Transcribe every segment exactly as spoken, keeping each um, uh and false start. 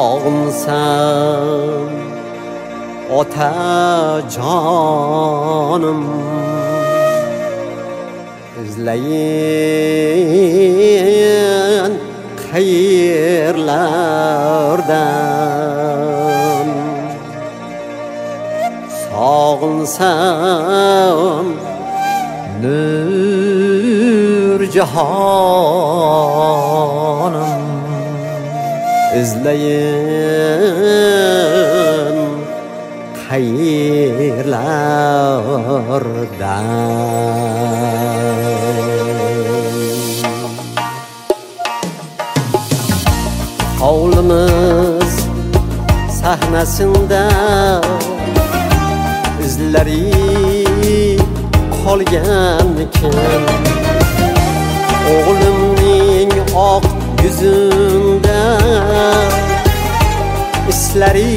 sog'insam otajonim izlayin qayerlardan sog'insam nur jahonim izlayin qayerlardan hovlimiz sahnasida izlari qolganmikin o'g'limning oq yuzunda islari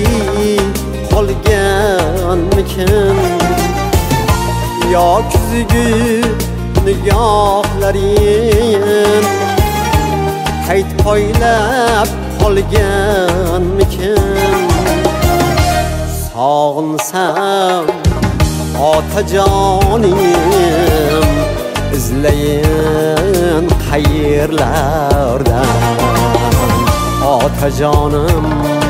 qolganmikin yo kuzgi nigohlaring qayt poylab qolganmikin sog'insam otajonim izlayin qayerlardan otajonim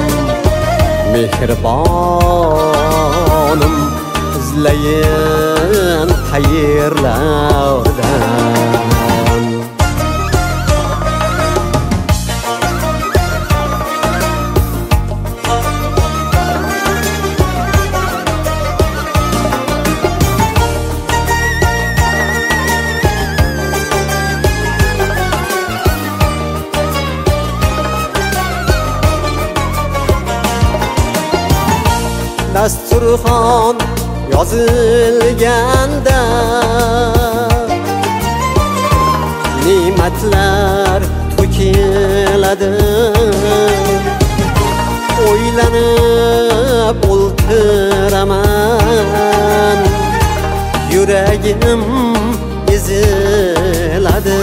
mehribonim izlayin qayerlardan dasturxon yozilganda ne'matlar to'kiladi o'ylanib o'ltiraman yuragim eziladi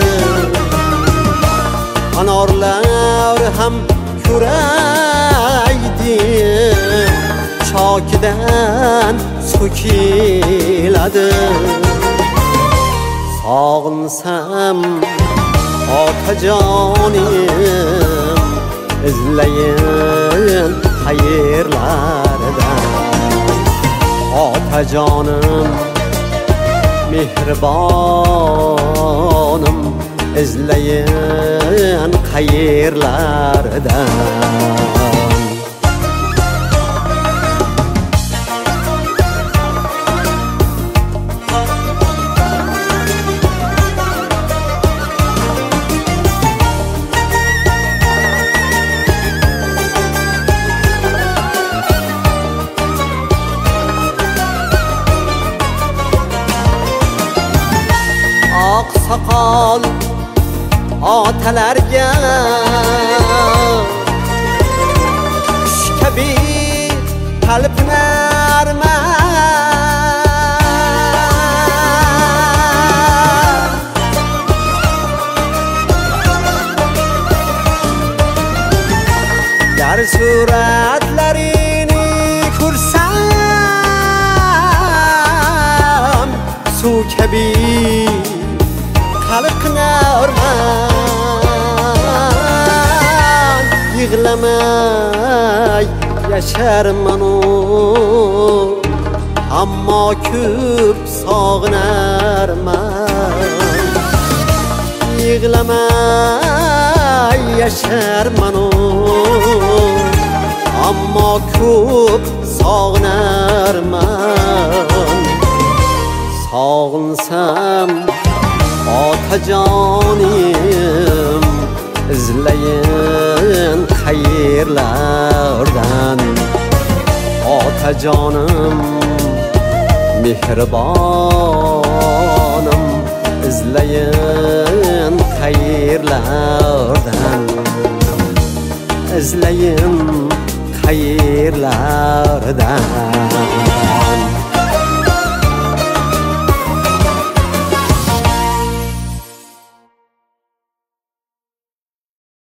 anorlar ham kuraydi chokidan so'kiladi sog'insam otajonim izlayin qayerlardan otajonim mehribonim izlayin qayerlardan soqol otalarga qush kabi talpinarman gar suratlarini ko'rsam suv kabi qalqinarman yig'lamay yasharman ammo ko'p sog'inarman yig'lamay yasharman ammo ko'p sog'inarman sog'insam otajonim izlayin qayerlardan otajonim mehribonim izlayin qayerlardan izlayin qayerlardan